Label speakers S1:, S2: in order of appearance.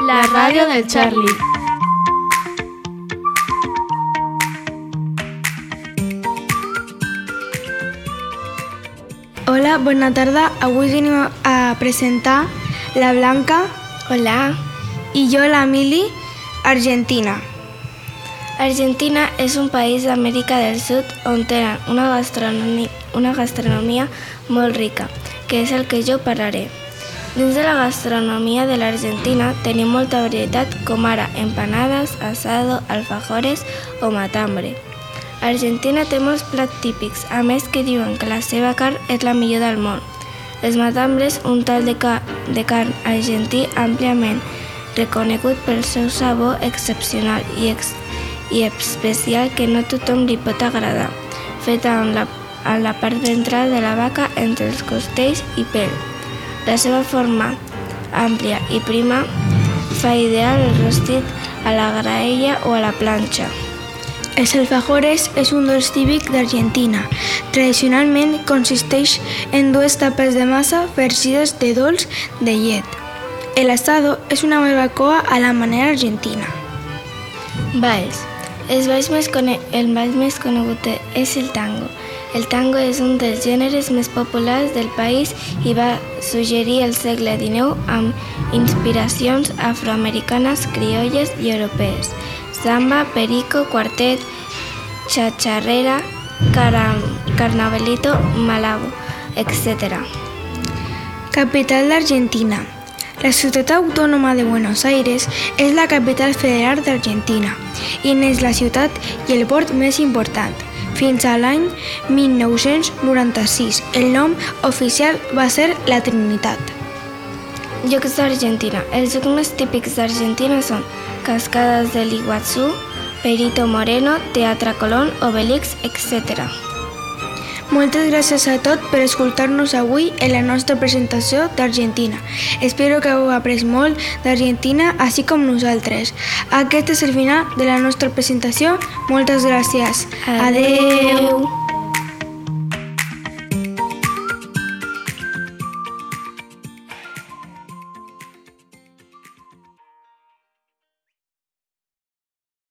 S1: la ràdio del Charlie.
S2: Hola, bona tarda. Avui venim a presentar la Blanca.
S3: Hola.
S2: I jo, la Mili, Argentina.
S3: Argentina és un país d'Amèrica del Sud on tenen una gastronomia molt rica, que és el que jo parlaré. Dins de la gastronomia de l'Argentina tenim molta varietat, com ara empanades, asado, alfajores o matambre. Argentina té molts plats típics, a més que diuen que la seva carn és la millor del món. Els matambres, un tall de carn argentí àmpliament reconegut pel seu sabor excepcional i especial que no tothom li pot agradar, feta a la part ventral de la vaca entre els costells i pèl. La seva forma àmplia i prima fa ideal el rostit a la graella o a la planxa.
S2: Els alfajores és un dolç típic d'Argentina. Tradicionalment consisteix en dues tapes de massa farcides de dolç de llet. El asado és una barbacoa a la manera argentina.
S3: Balls. El ball més conegut és el tango. El tango és un dels gèneres més populars del país i va sorgir al segle XIX amb inspiracions afroamericanes, criolles i europees. Samba, perico, quartet, chacharrera, carnavalito, malabo, etc.
S2: Capital d'Argentina. La ciutat autònoma de Buenos Aires és la capital federal d'Argentina i n'és la ciutat i el port més important. Fins a l'any 1996, el nom oficial va ser la Trinitat.
S3: Llocs d'Argentina. Els llocs més típics d'Argentina són Cascades del Iguazú, Perito Moreno, Teatre Colón, Obelix, etc.
S2: Moltes gràcies a tots per escoltar-nos avui en la nostra presentació d'Argentina. Espero que heu après molt d'Argentina, així com nosaltres. Aquest és el final de la nostra presentació. Moltes gràcies.
S3: Adeu.